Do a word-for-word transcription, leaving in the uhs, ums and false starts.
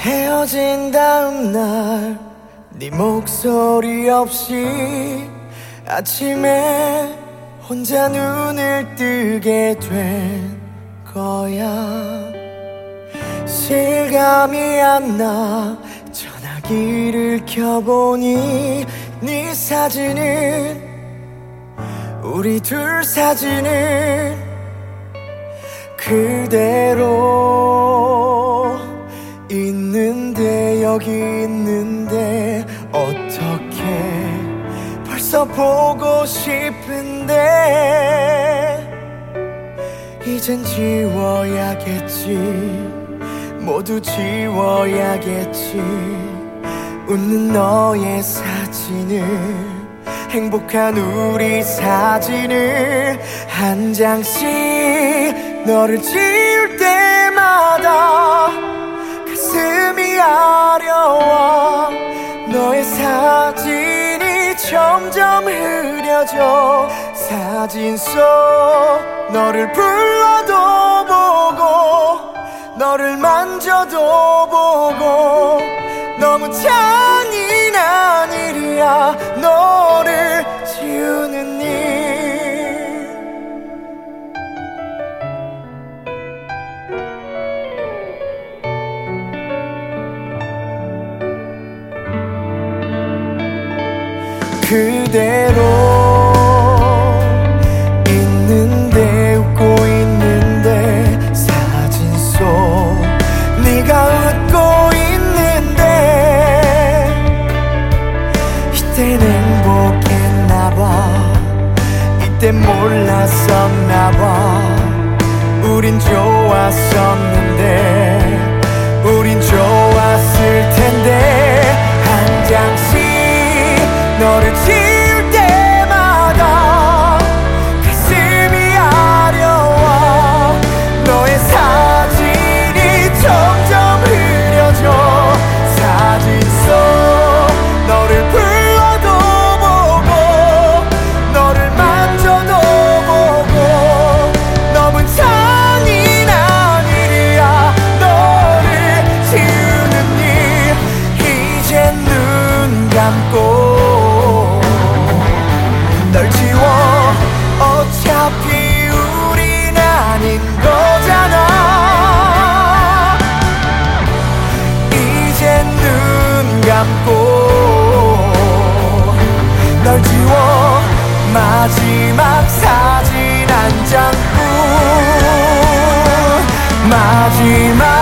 헤어진 다음 날 네 목소리 없이 아침에 혼자 눈을 뜨게 된 거야. 실감이 안 나 전화기를 켜보니 네 사진은 우리 둘 사진은 그대로 있는데 여기 있는데 어떻게 벌써 보고 싶은데 이젠 지워야겠지 모두 지워야겠지 웃는 너의 사진을 행복한 우리 사진을 한 장씩 너를 지울 때마다 가슴이 아려와 너의 사진이 점점 흐려져 사진 속 너를 불러도 보고 너를 만져도 보고 너무 잔인한 일이야 너를 지우는 일. 그대로 있는데 웃고 있는데 사진 속 네가 웃고 있는데 이땐 행복했나봐 이땐 몰랐었나봐 우린 좋았었는데 우린 좋았을 텐데 한 장씩 너를 지울 때마다 가슴이 아려와 너의 사진이 점점 흐려져 사진 속 너를 불러도 보고 너를 만져도 보고 너무 잔인한 일이야 너를 지우는 일. 이젠 눈 감고 널 지워 어차피 우린 아닌 거잖아. 이젠 눈 감고 널 지워 마지막 사진 한 장뿐 마지막